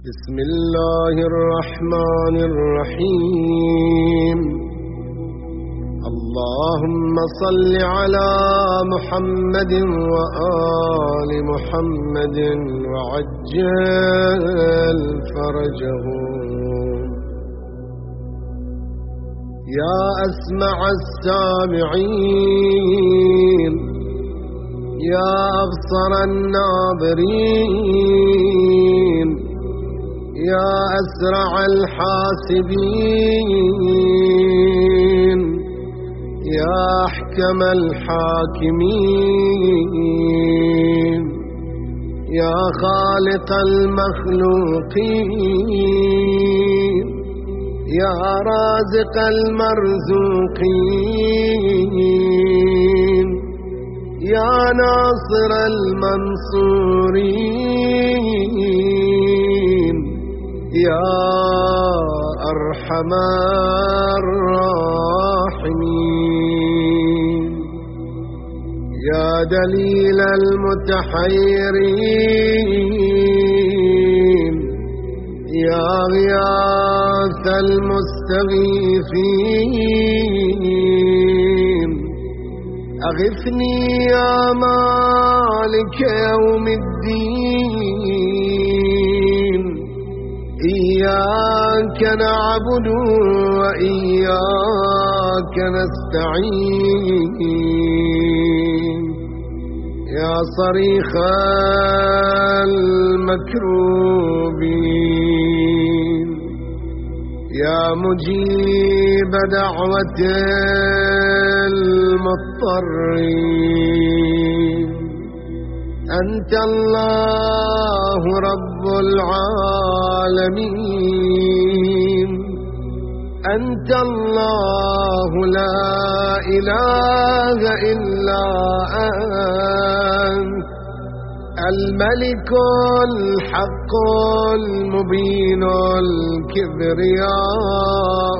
بسم الله الرحمن الرحيم. اللهم صل على محمد وآل محمد وعجل فرجهم. يا أسمع السامعين، يا أبصر الناظرين، يا أسرع الحاسبين، يا أحكم الحاكمين، يا خالق المخلوقين، يا رازق المرزوقين، يا ناصر المنصورين، يا أرحم الراحمين، يا دليل المتحيرين، يا غياث المستغيثين، أغثني يا مالك يوم الدين. إياك نعبد وإياك نستعين، يا صريخ المكروبين، يا مجيب دعوة المضطرين. أنت الله رب العالمين، أنت الله لا إله إلا أنت، الملك الحق المبين الكبرياء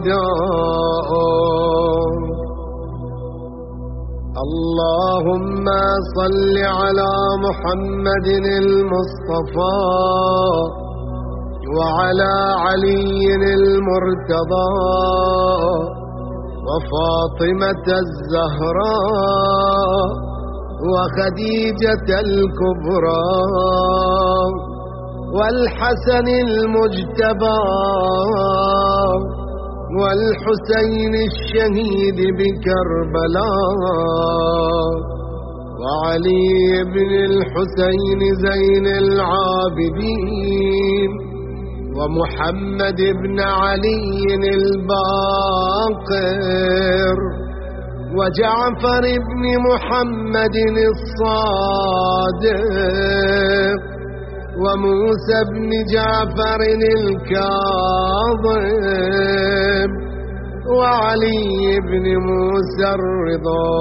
رداء. اللهم صل على محمد المصطفى وعلى علي المرتضى وفاطمة الزهراء وخديجة الكبرى والحسن المجتبى والحسين الشهيد بكربلاء وعلي بن الحسين زين العابدين ومحمد بن علي الباقر وجعفر بن محمد الصادق وموسى بن جعفر الكاظم وعلي بن موسى الرضا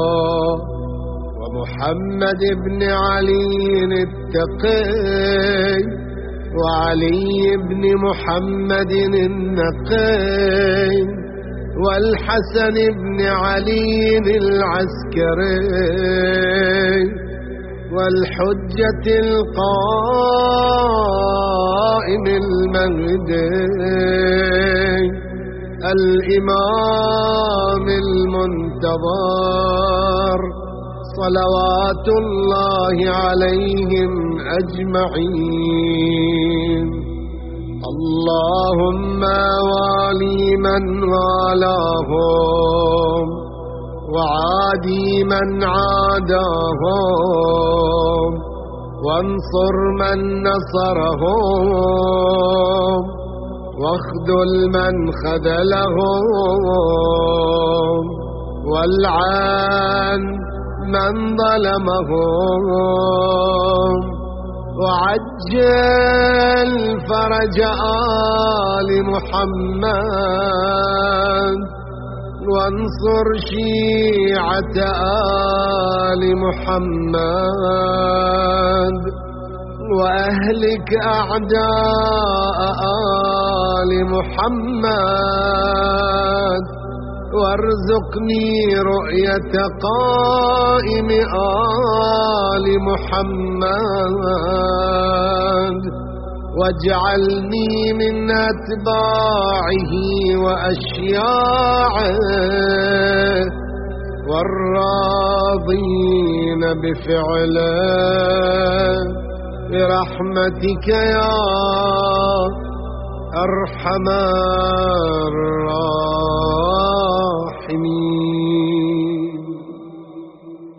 ومحمد بن علي التقي وعلي بن محمد النقي والحسن بن علي العسكري والحجة القائم المهدي الإمام المنتظر صلوات الله عليهم أجمعين. اللهم والي من والاهم وعادي من عاداهم وانصر من نصرهم واخذل من خذلهم والعن من ظلمهم وعجل فرج آل محمد وانصر شيعة آل محمد وأهلك أعداء آل محمد وارزقني رؤية قائم آل محمد واجعلني من أتباعه وأشياعه والراضين بفعله برحمتك يا أرحم الراحمين.